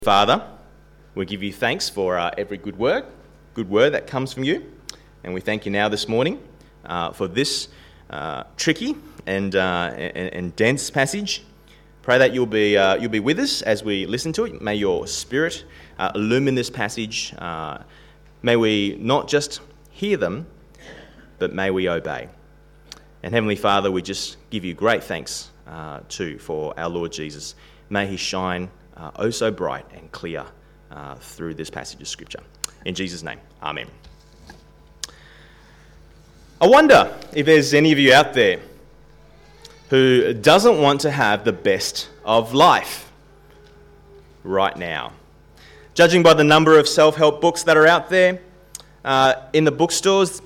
Father, we give you thanks for every good word that comes from you, and we thank you now this morning for this tricky and dense passage. Pray that you'll be with us as we listen to it. May your Spirit illumine this passage. May we not just hear them, but may we obey. And Heavenly Father, we just give you great thanks too for our Lord Jesus. May he shine oh so bright and clear through this passage of Scripture. In Jesus' name, amen. I wonder if there's any of you out there who doesn't want to have the best of life right now. Judging by the number of self-help books that are out there in the bookstores,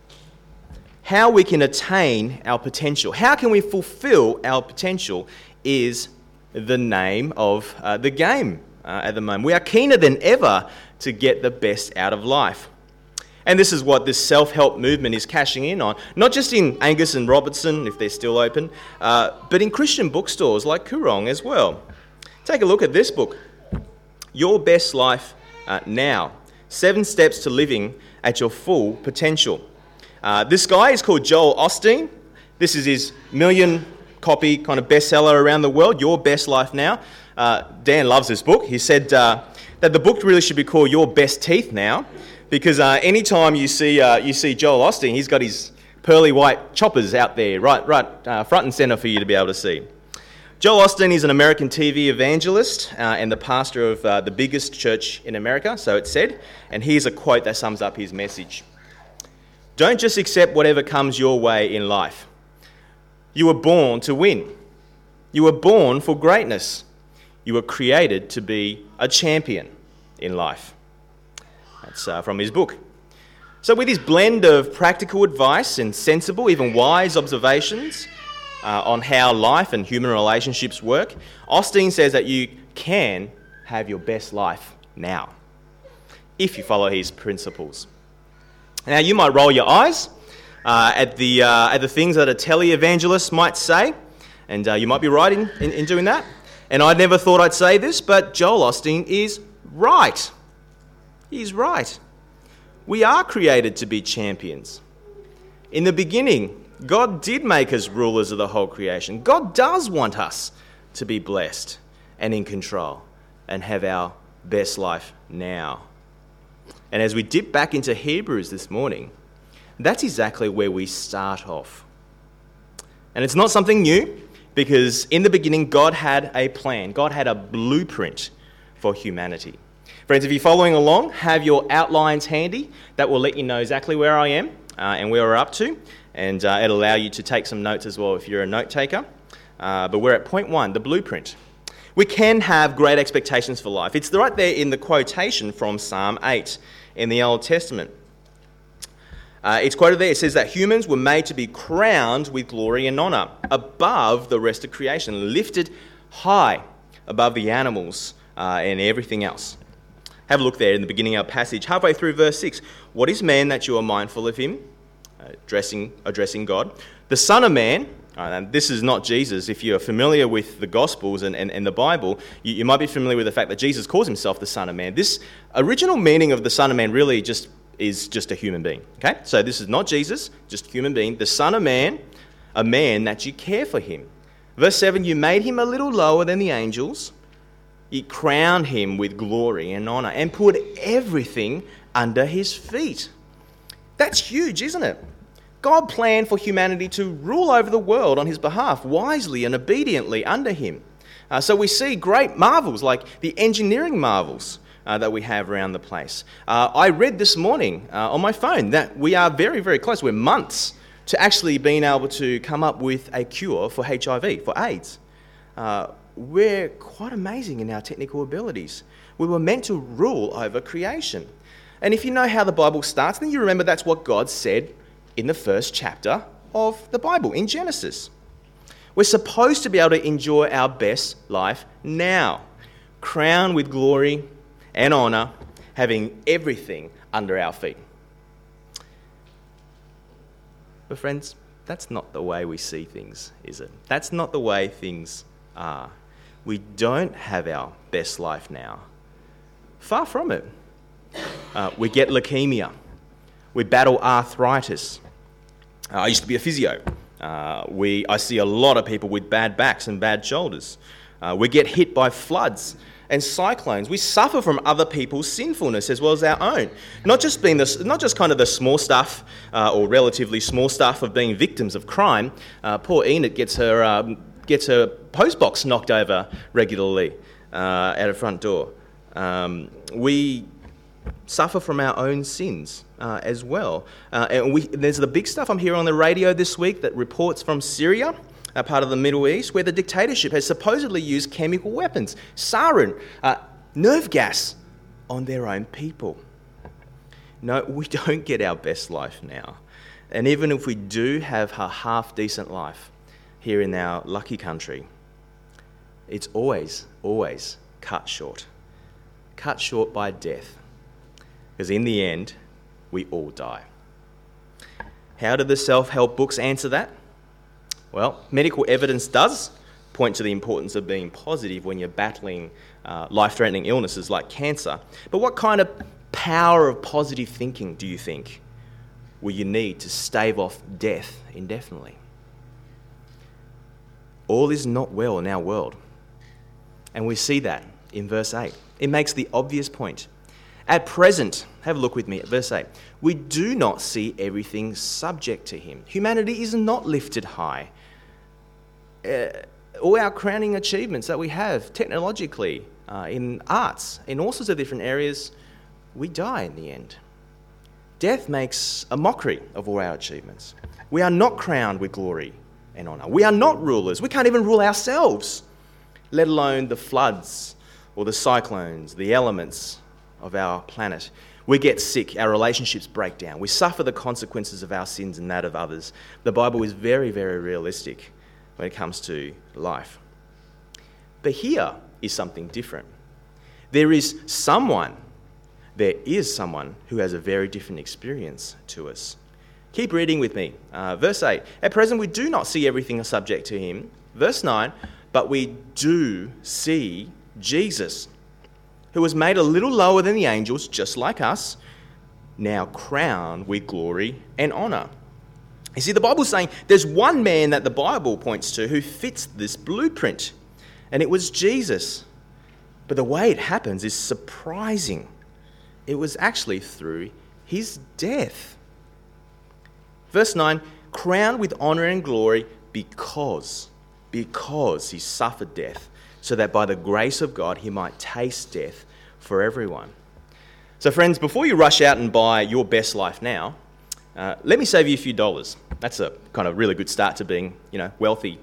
how we can attain our potential, how can we fulfill our potential is the name of the game at the moment. We are keener than ever to get the best out of life. And this is what this self-help movement is cashing in on, not just in Angus and Robertson, if they're still open, but in Christian bookstores like Koorong as well. Take a look at this book, Your Best Life Now, 7 Steps to Living at Your Full Potential. This guy is called Joel Osteen. This is his million-copy kind of bestseller around the world, Your Best Life Now. Dan loves this book. He said that the book really should be called Your Best Teeth Now, because anytime you see Joel Osteen, he's got his pearly white choppers out there, right front and centre for you to be able to see. Joel Osteen is an American TV evangelist and the pastor of the biggest church in America, so it's said. And here's a quote that sums up his message. Don't just accept whatever comes your way in life. You were born to win. You were born for greatness. You were created to be a champion in life. That's from his book. So with his blend of practical advice and sensible, even wise observations on how life and human relationships work, Osteen says that you can have your best life now if you follow his principles. Now, you might roll your eyes at the things that a televangelist might say, and you might be right in doing that. And I never thought I'd say this, but Joel Osteen is right. He's right. We are created to be champions. In the beginning, God did make us rulers of the whole creation. God does want us to be blessed and in control and have our best life now. And as we dip back into Hebrews this morning, that's exactly where we start off. And it's not something new, because in the beginning, God had a plan. God had a blueprint for humanity. Friends, if you're following along, have your outlines handy. That will let you know exactly where I am and where we're up to. And it'll allow you to take some notes as well if you're a note taker. But we're at point 1, the blueprint. We can have great expectations for life. It's right there in the quotation from Psalm 8 in the Old Testament. It's quoted there. It says that humans were made to be crowned with glory and honour above the rest of creation, lifted high above the animals and everything else. Have a look there in the beginning of our passage, halfway through verse 6. What is man that you are mindful of him? Addressing God. The Son of Man, and this is not Jesus. If you're familiar with the Gospels and the Bible, you might be familiar with the fact that Jesus calls himself the Son of Man. This original meaning of the Son of Man really is just a human being. Okay? So this is not Jesus, just a human being. The Son of Man, a man that you care for him. Verse 7, you made him a little lower than the angels. You crowned him with glory and honour and put everything under his feet. That's huge, isn't it? God planned for humanity to rule over the world on his behalf, wisely and obediently under him. So we see great marvels like the engineering marvels that we have around the place. I read this morning on my phone that we are very, very close. We're months to actually being able to come up with a cure for HIV, for AIDS. We're quite amazing in our technical abilities. We were meant to rule over creation. And if you know how the Bible starts, then you remember that's what God said in the first chapter of the Bible, in Genesis. We're supposed to be able to enjoy our best life now, crowned with glory and honour, having everything under our feet. But friends, that's not the way we see things, is it? That's not the way things are. We don't have our best life now. Far from it. We get leukemia. We battle arthritis. I used to be a physio. I see a lot of people with bad backs and bad shoulders. We get hit by floods and cyclones. We suffer from other people's sinfulness as well as our own. Not just kind of the small stuff or relatively small stuff of being victims of crime. Poor Enid gets her postbox knocked over regularly at her front door. We suffer from our own sins as well. And there's the big stuff I'm hearing on the radio this week that reports from Syria, a part of the Middle East, where the dictatorship has supposedly used chemical weapons, sarin, nerve gas on their own people. No, we don't get our best life now. And even if we do have a half-decent life here in our lucky country, it's always cut short. Cut short by death. Because in the end, we all die. How do the self-help books answer that? Well, medical evidence does point to the importance of being positive when you're battling life-threatening illnesses like cancer. But what kind of power of positive thinking do you think will you need to stave off death indefinitely? All is not well in our world. And we see that in verse 8. It makes the obvious point. At present, have a look with me at verse 8. We do not see everything subject to him. Humanity is not lifted high. All our crowning achievements that we have technologically, in arts, in all sorts of different areas, we die in the end. Death makes a mockery of all our achievements. We are not crowned with glory and honour. We are not rulers. We can't even rule ourselves, let alone the floods or the cyclones, the elements of our planet. We get sick, our relationships break down. We suffer the consequences of our sins and that of others. The Bible is very, very realistic when it comes to life. But here is something different. There is someone who has a very different experience to us. Keep reading with me. Verse 8, at present we do not see everything subject to him. Verse 9, but we do see Jesus, who was made a little lower than the angels, just like us, now crowned with glory and honour. You see, the Bible's saying there's one man that the Bible points to who fits this blueprint, and it was Jesus. But the way it happens is surprising. It was actually through his death. Verse 9, crowned with honour and glory because he suffered death, so that by the grace of God he might taste death for everyone. So friends, before you rush out and buy your best life now, let me save you a few dollars. That's a kind of really good start to being, wealthy,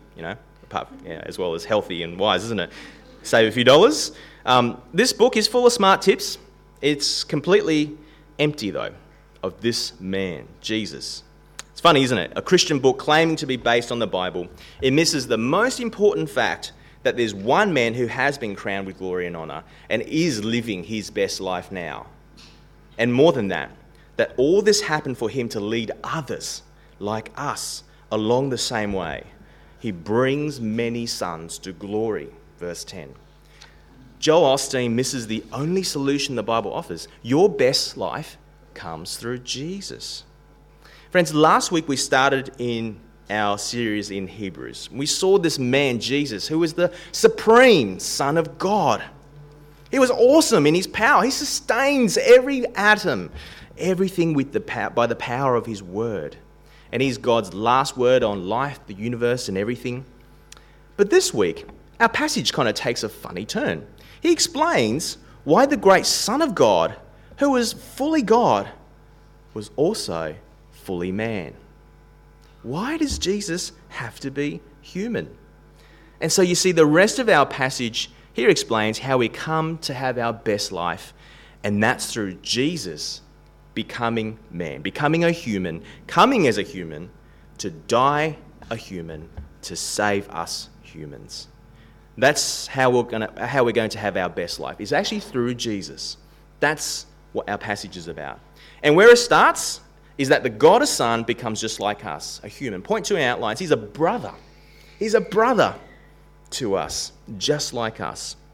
as well as healthy and wise, isn't it? Save a few dollars. This book is full of smart tips. It's completely empty, though, of this man, Jesus. It's funny, isn't it? A Christian book claiming to be based on the Bible. It misses the most important fact that there's one man who has been crowned with glory and honour and is living his best life now. And more than that all this happened for him to lead others like us along the same way. He brings many sons to glory. Verse 10. Joel Osteen misses the only solution the Bible offers. Your best life comes through Jesus. Friends, last week we started in our series in Hebrews. We saw this man, Jesus, who was the supreme Son of God. He was awesome in his power. He sustains every atom, everything by the power of his word. And he's God's last word on life, the universe, and everything. But this week, our passage kind of takes a funny turn. He explains why the great Son of God, who was fully God, was also fully man. Why does Jesus have to be human? And so you see, the rest of our passage here explains how we come to have our best life, and that's through Jesus becoming man, becoming a human, coming as a human, to die a human, to save us humans. That's how we're going to have our best life. It's actually through Jesus. That's what our passage is about. And where it starts is that the God of Son becomes just like us, a human. Point 2 in outlines, he's a brother. He's a brother to us, just like us.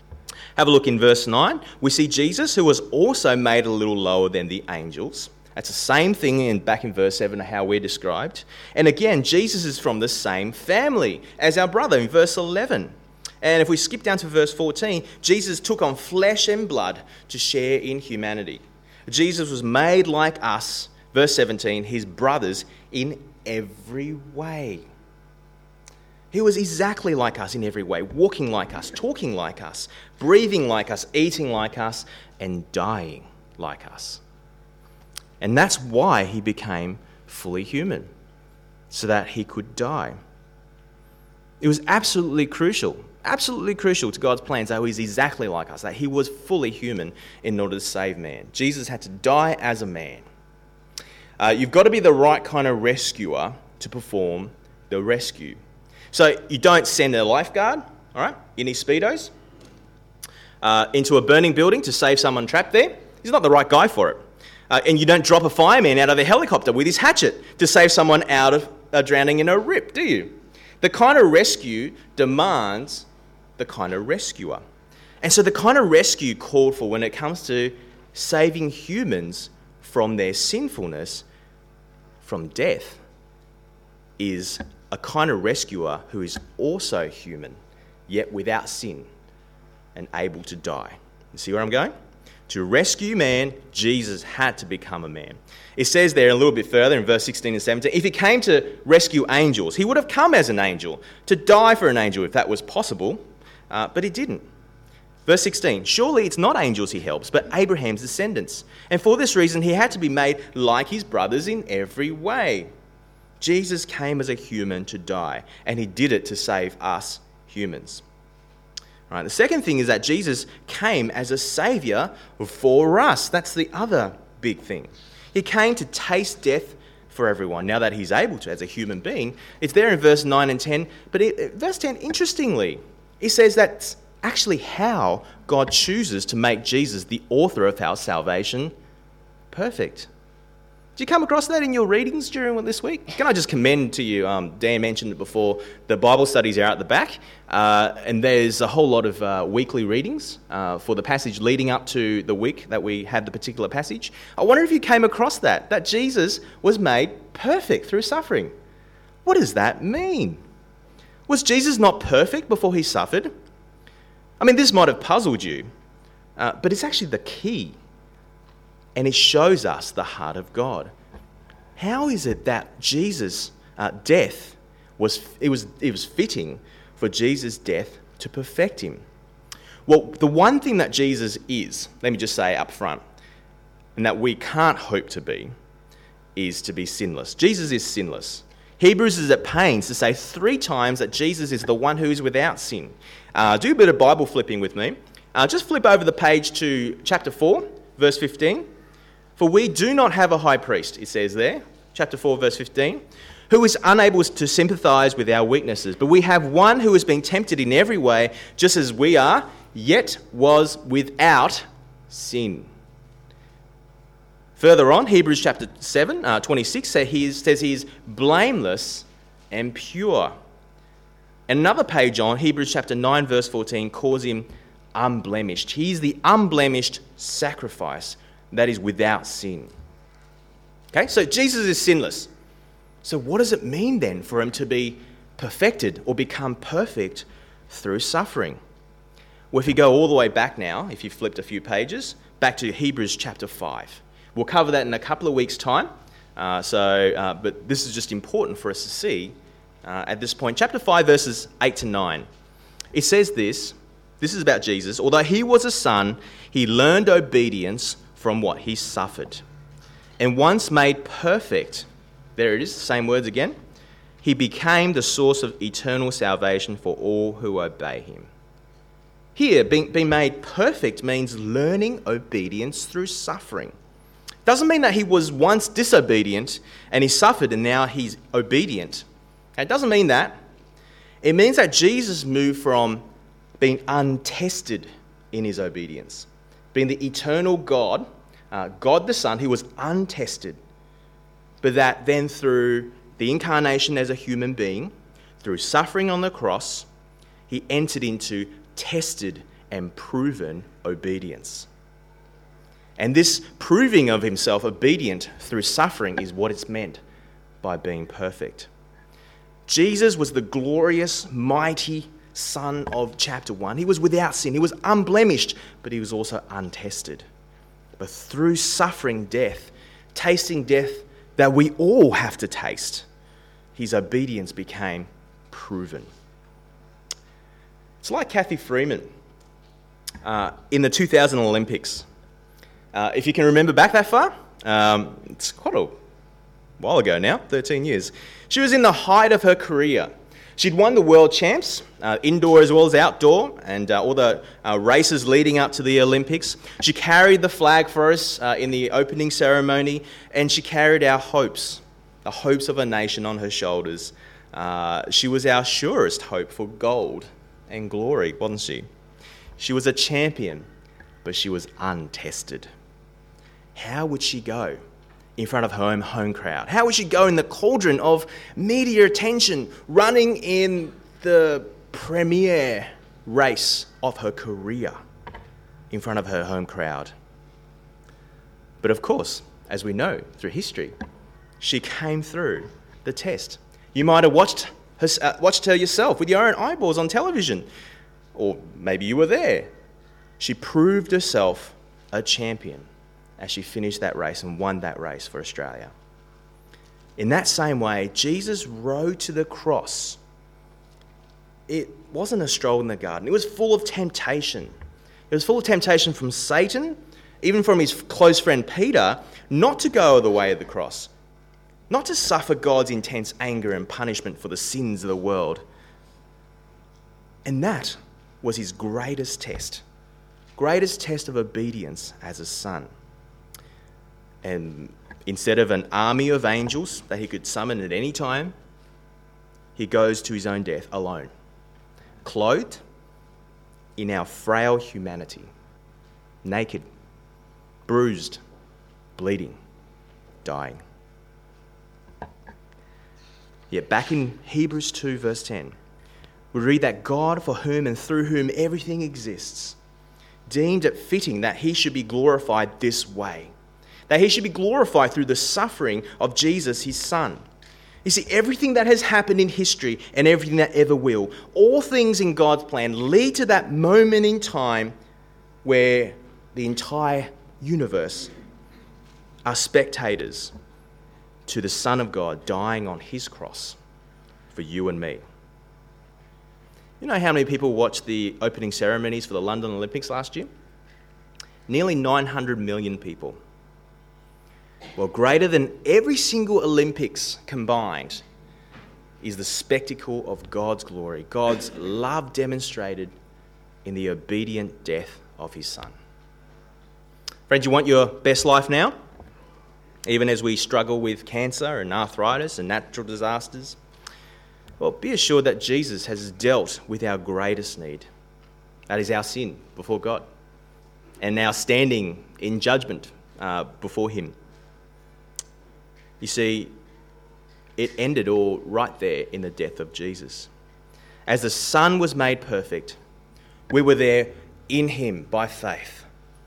Have a look in verse 9. We see Jesus, who was also made a little lower than the angels. That's the same thing back in verse 7, how we're described. And again, Jesus is from the same family as our brother in verse 11. And if we skip down to verse 14, Jesus took on flesh and blood to share in humanity. Jesus was made like us, verse 17, his brothers in every way. He was exactly like us in every way, walking like us, talking like us, breathing like us, eating like us, and dying like us. And that's why he became fully human, so that he could die. It was absolutely crucial to God's plans that he was exactly like us, that he was fully human in order to save man. Jesus had to die as a man. You've got to be the right kind of rescuer to perform the rescue. So you don't send a lifeguard, all right, in his Speedos, into a burning building to save someone trapped there. He's not the right guy for it. And you don't drop a fireman out of a helicopter with his hatchet to save someone out of drowning in a rip, do you? The kind of rescue demands the kind of rescuer. And so the kind of rescue called for when it comes to saving humans from their sinfulness, from death, is a kind of rescuer who is also human, yet without sin and able to die. You see where I'm going? To rescue man, Jesus had to become a man. It says there a little bit further in verse 16 and 17, if he came to rescue angels, he would have come as an angel, to die for an angel if that was possible, but he didn't. Verse 16, surely it's not angels he helps, but Abraham's descendants. And for this reason, he had to be made like his brothers in every way. Jesus came as a human to die, and he did it to save us humans. Right, the second thing is that Jesus came as a saviour for us. That's the other big thing. He came to taste death for everyone, now that he's able to as a human being. It's there in verse 9 and 10. But verse 10, interestingly, it says that's actually how God chooses to make Jesus the author of our salvation perfect. Did you come across that in your readings during this week? Can I just commend to you, Dan mentioned it before, the Bible studies are out the back, and there's a whole lot of weekly readings for the passage leading up to the week that we had the particular passage. I wonder if you came across that Jesus was made perfect through suffering. What does that mean? Was Jesus not perfect before he suffered? I mean, this might have puzzled you, but it's actually the key. And it shows us the heart of God. How is it that Jesus' death was fitting for Jesus' death to perfect him? Well, the one thing that Jesus is, let me just say up front, and that we can't hope to be, is to be sinless. Jesus is sinless. Hebrews is at pains to say 3 times that Jesus is the one who is without sin. Do a bit of Bible flipping with me. Just flip over the page to chapter 4, verse 15. For we do not have a high priest, it says there, chapter 4, verse 15, who is unable to sympathise with our weaknesses, but we have one who has been tempted in every way, just as we are, yet was without sin. Further on, Hebrews chapter 7, 26, says he is blameless and pure. And another page on, Hebrews chapter 9, verse 14, calls him unblemished. He is the unblemished sacrifice that is without sin. Okay, so Jesus is sinless. So what does it mean then for him to be perfected or become perfect through suffering? Well, if you go all the way back now, if you flipped a few pages, back to Hebrews chapter 5. We'll cover that in a couple of weeks' time. But this is just important for us to see at this point. Chapter 5, verses 8 to 9. It says this is about Jesus. Although he was a son, he learned obedience from what he suffered. And once made perfect, there it is, the same words again, he became the source of eternal salvation for all who obey him. Here, being made perfect means learning obedience through suffering. Doesn't mean that he was once disobedient and he suffered and now he's obedient. It doesn't mean that. It means that Jesus moved from being untested in his obedience, being the eternal God, God the Son, who was untested, but that then through the incarnation as a human being, through suffering on the cross, he entered into tested and proven obedience. And this proving of himself obedient through suffering is what it's meant by being perfect. Jesus was the glorious, mighty Son of chapter 1. He was without sin. He was unblemished, but he was also untested. But through suffering death, tasting death that we all have to taste, his obedience became proven. It's like Cathy Freeman in the 2000 Olympics. If you can remember back that far, it's quite a while ago now, 13 years. She was in the height of her career. She'd won the world champs, indoor as well as outdoor, and all the races leading up to the Olympics. She carried the flag for us in the opening ceremony, and she carried our hopes, the hopes of a nation on her shoulders. She was our surest hope for gold and glory, wasn't she? She was a champion, but she was untested. How would she go in front of her home crowd? How would she go in the cauldron of media attention, running in the premier race of her career in front of her home crowd? But of course, as we know through history, she came through the test. You might have watched her yourself with your own eyeballs on television, or maybe you were there. She proved herself a champion as she finished that race and won that race for Australia. In that same way, Jesus' road to the cross, it wasn't a stroll in the garden. It was full of temptation. It was full of temptation from Satan, even from his close friend Peter, not to go the way of the cross, not to suffer God's intense anger and punishment for the sins of the world. And that was his greatest test of obedience as a son. And instead of an army of angels that he could summon at any time, he goes to his own death alone, clothed in our frail humanity, naked, bruised, bleeding, dying. Yet back in Hebrews 2 verse 10, we read that God, for whom and through whom everything exists, deemed it fitting that he should be glorified this way, that he should be glorified through the suffering of Jesus, his son. You see, everything that has happened in history and everything that ever will, all things in God's plan lead to that moment in time where the entire universe are spectators to the Son of God dying on his cross for you and me. You know how many people watched the opening ceremonies for the London Olympics last year? Nearly 900 million people. Well, greater than every single Olympics combined is the spectacle of God's glory, God's love demonstrated in the obedient death of his son. Friends, you want your best life now? Even as we struggle with cancer and arthritis and natural disasters? Well, be assured that Jesus has dealt with our greatest need. That is our sin before God, and now standing in judgment before him. You see, it ended all right there in the death of Jesus. As the Son was made perfect, we were there in him by faith.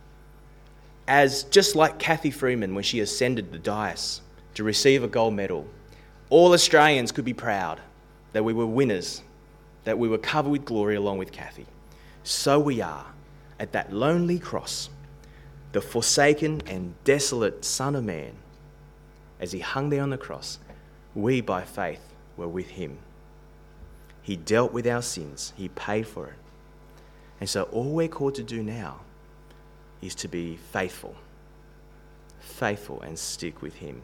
As just like Cathy Freeman when she ascended the dais to receive a gold medal, all Australians could be proud that we were winners, that we were covered with glory along with Cathy. So we are at that lonely cross, the forsaken and desolate Son of Man. As he hung there on the cross, we by faith were with him. He dealt with our sins. He paid for it. And so all we're called to do now is to be faithful and stick with him.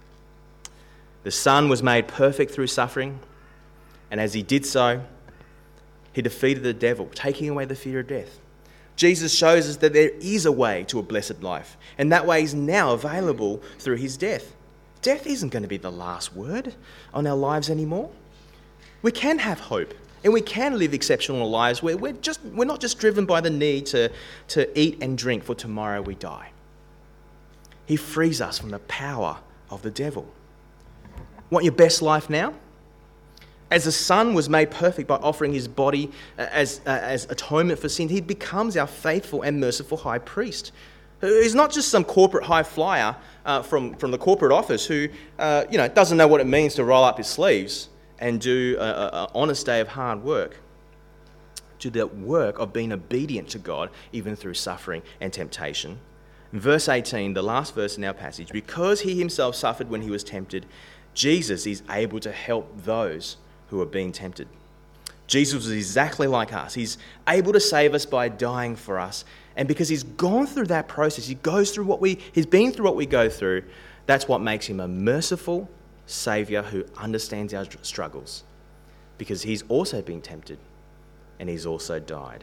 The Son was made perfect through suffering, and as he did so, he defeated the devil, taking away the fear of death. Jesus shows us that there is a way to a blessed life, and that way is now available through his death. Death isn't going to be the last word on our lives anymore. We can have hope, and we can live exceptional lives where we're not just driven by the need to eat and drink for tomorrow we die. He frees us from the power of the devil. Want your best life now? As the Son was made perfect by offering his body as atonement for sin, he becomes our faithful and merciful high priest. He's not just some corporate high flyer from the corporate office who doesn't know what it means to roll up his sleeves and do an honest day of hard work. Do the work of being obedient to God even through suffering and temptation. In verse 18, the last verse in our passage, because he himself suffered when he was tempted, Jesus is able to help those who are being tempted. Jesus was exactly like us. He's able to save us by dying for us. And because he's gone through that process, he's been through what we go through, that's what makes him a merciful Saviour who understands our struggles. Because he's also been tempted and he's also died.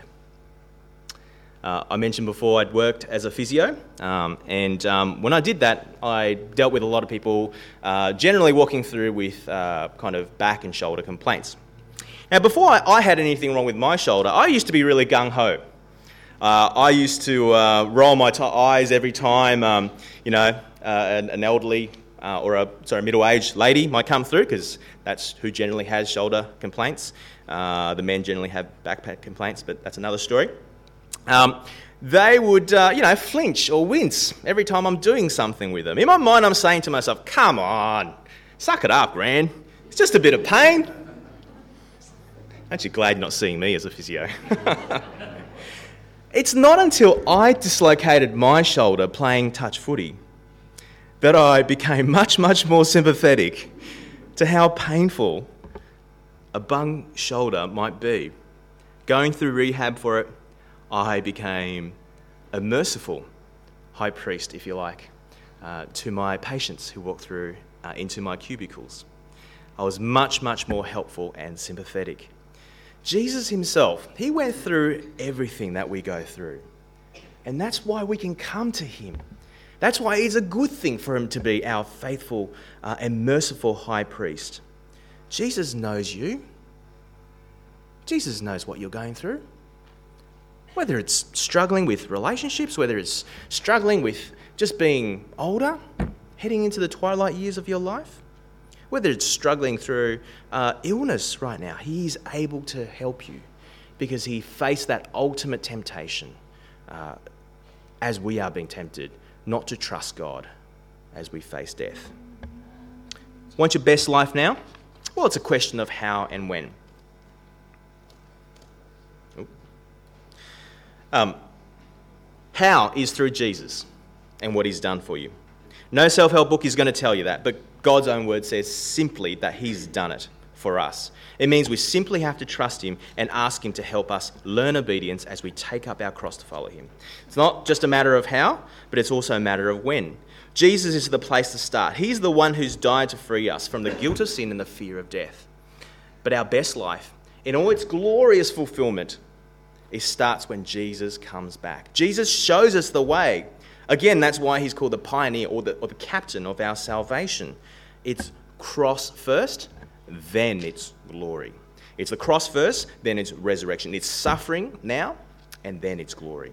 I mentioned before I'd worked as a physio, and when I did that, I dealt with a lot of people generally walking through with kind of back and shoulder complaints. Now, before I had anything wrong with my shoulder, I used to be really gung-ho. I used to roll my eyes every time, an elderly middle-aged lady might come through, because that's who generally has shoulder complaints. The men generally have back complaints, but that's another story. They would, flinch or wince every time I'm doing something with them. In my mind, I'm saying to myself, come on, suck it up, Gran. It's just a bit of pain. I'm actually glad you're not seeing me as a physio. It's not until I dislocated my shoulder playing touch footy that I became much, much more sympathetic to how painful a bung shoulder might be. Going through rehab for it, I became a merciful high priest, if you like, to my patients who walked through into my cubicles. I was much, much more helpful and sympathetic. Jesus himself, he went through everything that we go through. And that's why we can come to him. That's why it's a good thing for him to be our faithful and merciful high priest. Jesus knows you. Jesus knows what you're going through. Whether it's struggling with relationships, whether it's struggling with just being older, heading into the twilight years of your life, whether it's struggling through illness right now, he's able to help you because he faced that ultimate temptation as we are being tempted, not to trust God as we face death. Want your best life now? Well, it's a question of how and when. How is through Jesus and what he's done for you. No self-help book is going to tell you that, but God's own word says simply that he's done it for us. It means we simply have to trust him and ask him to help us learn obedience as we take up our cross to follow him. It's not just a matter of how, but it's also a matter of when. Jesus is the place to start. He's the one who's died to free us from the guilt of sin and the fear of death. But our best life, in all its glorious fulfillment, it starts when Jesus comes back. Jesus shows us the way. Again, that's why he's called the pioneer or the captain of our salvation. It's cross first, then it's glory. It's the cross first, then it's resurrection. It's suffering now, and then it's glory.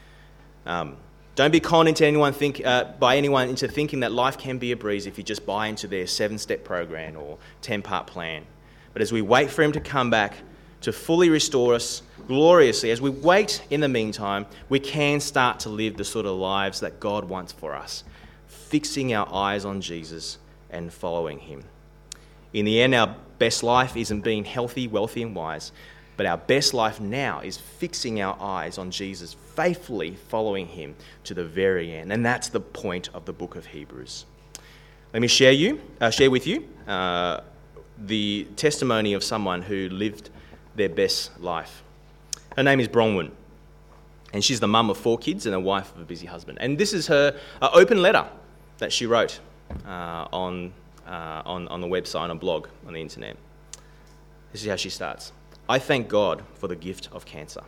Don't be conned by anyone into thinking that life can be a breeze if you just buy into their 7-step program or 10-part plan. But as we wait for him to come back to fully restore us gloriously, as we wait in the meantime, we can start to live the sort of lives that God wants for us, fixing our eyes on Jesus and following him. In the end, our best life isn't being healthy, wealthy, and wise, but our best life now is fixing our eyes on Jesus, faithfully following him to the very end. And that's the point of the book of Hebrews. Let me share with you the testimony of someone who lived their best life. Her name is Bronwyn, and she's the mum of 4 kids and a wife of a busy husband. And this is her open letter that she wrote on the website, on a blog on the internet. This is how she starts. I thank God for the gift of cancer.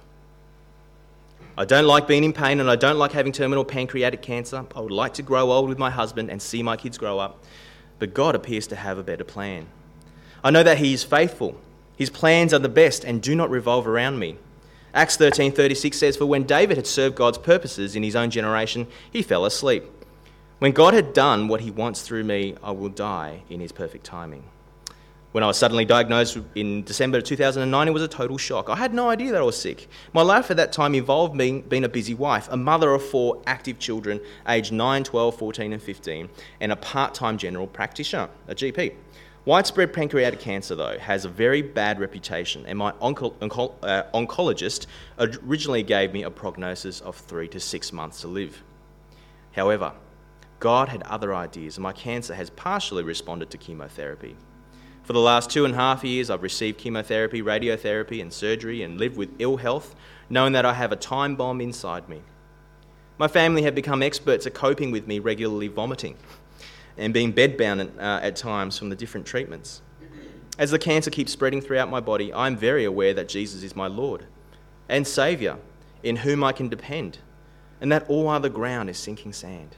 I don't like being in pain, and I don't like having terminal pancreatic cancer. I would like to grow old with my husband and see my kids grow up, but God appears to have a better plan. I know that he is faithful. His plans are the best and do not revolve around me. Acts 13:36 says, for when David had served God's purposes in his own generation, he fell asleep. When God had done what he wants through me, I will die in his perfect timing. When I was suddenly diagnosed in December 2009, it was a total shock. I had no idea that I was sick. My life at that time involved being a busy wife, a mother of 4 active children, aged 9, 12, 14 and 15, and a part-time general practitioner, a GP. Widespread pancreatic cancer, though, has a very bad reputation, and my oncologist originally gave me a prognosis of 3 to 6 months to live. However, God had other ideas, and my cancer has partially responded to chemotherapy. For the last 2.5 years, I've received chemotherapy, radiotherapy and surgery and lived with ill health, knowing that I have a time bomb inside me. My family have become experts at coping with me regularly vomiting and being bedbound at times from the different treatments. As the cancer keeps spreading throughout my body, I'm very aware that Jesus is my Lord and Saviour, in whom I can depend, and that all other ground is sinking sand.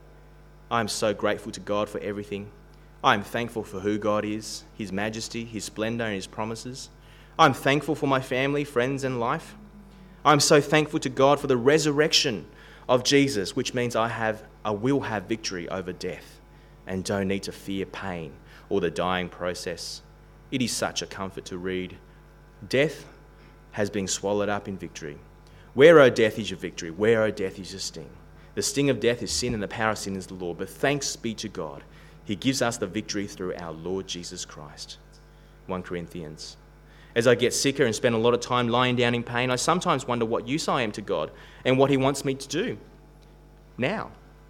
I am so grateful to God for everything. I am thankful for who God is, His majesty, His splendour and His promises. I am thankful for my family, friends and life. I am so thankful to God for the resurrection of Jesus, which means I will have victory over death and don't need to fear pain or the dying process. It is such a comfort to read, "Death has been swallowed up in victory. Where, O death, is your victory? Where, O death, is your sting? The sting of death is sin, and the power of sin is the law. But thanks be to God, He gives us the victory through our Lord Jesus Christ." 1 Corinthians. As I get sicker and spend a lot of time lying down in pain, I sometimes wonder what use I am to God and what He wants me to do now.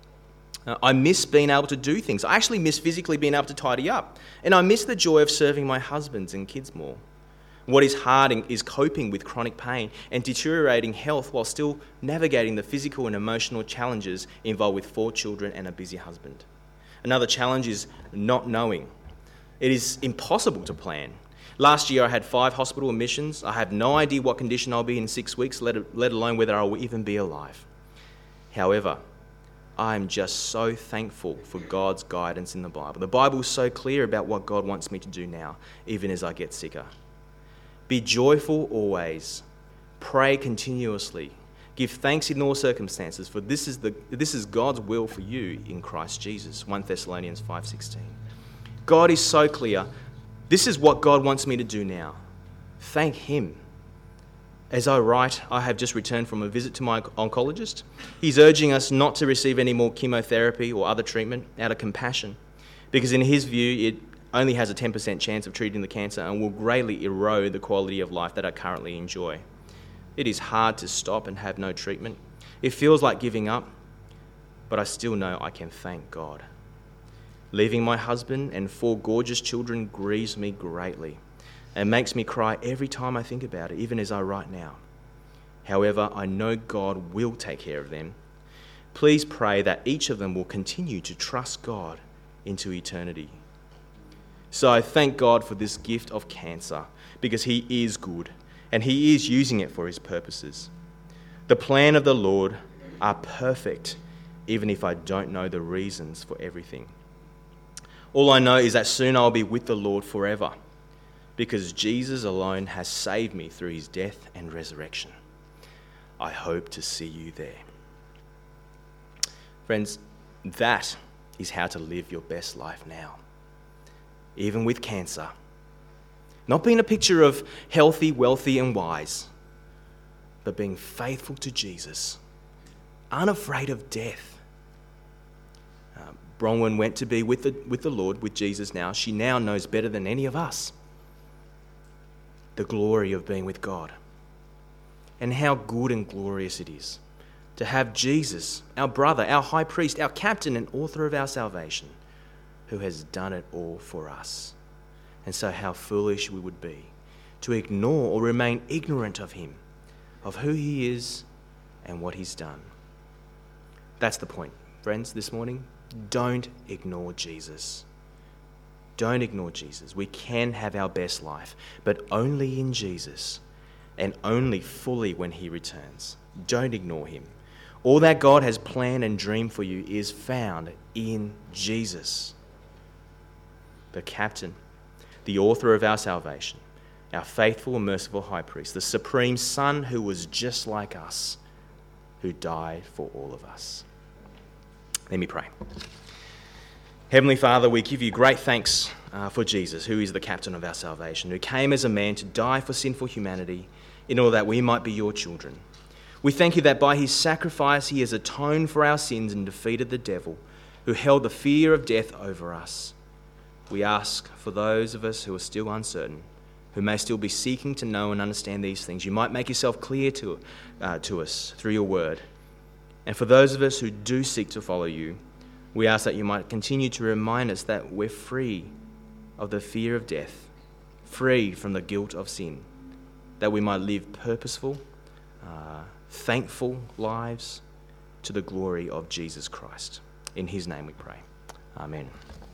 I miss being able to do things. I actually miss physically being able to tidy up. And I miss the joy of serving my husbands and kids more. What is hard is coping with chronic pain and deteriorating health while still navigating the physical and emotional challenges involved with 4 children and a busy husband. Another challenge is not knowing. It is impossible to plan. Last year I had 5 hospital admissions. I have no idea what condition I'll be in 6 weeks, let alone whether I will even be alive. However, I am just so thankful for God's guidance in the Bible. The Bible is so clear about what God wants me to do now, even as I get sicker. Be joyful always. Pray continuously. Give thanks in all circumstances, for this is God's will for you in Christ Jesus. 1 Thessalonians 5:16. God is so clear. This is what God wants me to do now. Thank Him. As I write, I have just returned from a visit to my oncologist. He's urging us not to receive any more chemotherapy or other treatment out of compassion, because in his view, it only has a 10% chance of treating the cancer and will greatly erode the quality of life that I currently enjoy. It is hard to stop and have no treatment. It feels like giving up, but I still know I can thank God. Leaving my husband and 4 gorgeous children grieves me greatly and makes me cry every time I think about it, even as I write now. However, I know God will take care of them. Please pray that each of them will continue to trust God into eternity. So I thank God for this gift of cancer, because He is good and He is using it for His purposes. The plan of the Lord are perfect, even if I don't know the reasons for everything. All I know is that soon I'll be with the Lord forever, because Jesus alone has saved me through His death and resurrection. I hope to see you there. Friends, that is how to live your best life now, even with cancer. Not being a picture of healthy, wealthy and wise, but being faithful to Jesus, unafraid of death. Bronwyn went to be with the Lord, with Jesus now. She now knows better than any of us the glory of being with God, and how good and glorious it is to have Jesus, our brother, our high priest, our captain and author of our salvation, who has done it all for us. And so how foolish we would be to ignore or remain ignorant of Him, of who He is and what He's done. That's the point, friends, this morning. Don't ignore Jesus. Don't ignore Jesus. We can have our best life, but only in Jesus, and only fully when He returns. Don't ignore Him. All that God has planned and dreamed for you is found in Jesus, the captain, the author of our salvation, our faithful and merciful high priest, the supreme Son who was just like us, who died for all of us. Let me pray. Heavenly Father, we give you great thanks for Jesus, who is the captain of our salvation, who came as a man to die for sinful humanity in order that we might be your children. We thank you that by his sacrifice he has atoned for our sins and defeated the devil, who held the fear of death over us. We ask for those of us who are still uncertain, who may still be seeking to know and understand these things, you might make yourself clear to us through your word. And for those of us who do seek to follow you, we ask that you might continue to remind us that we're free of the fear of death, free from the guilt of sin, that we might live purposeful, thankful lives to the glory of Jesus Christ. In his name we pray. Amen.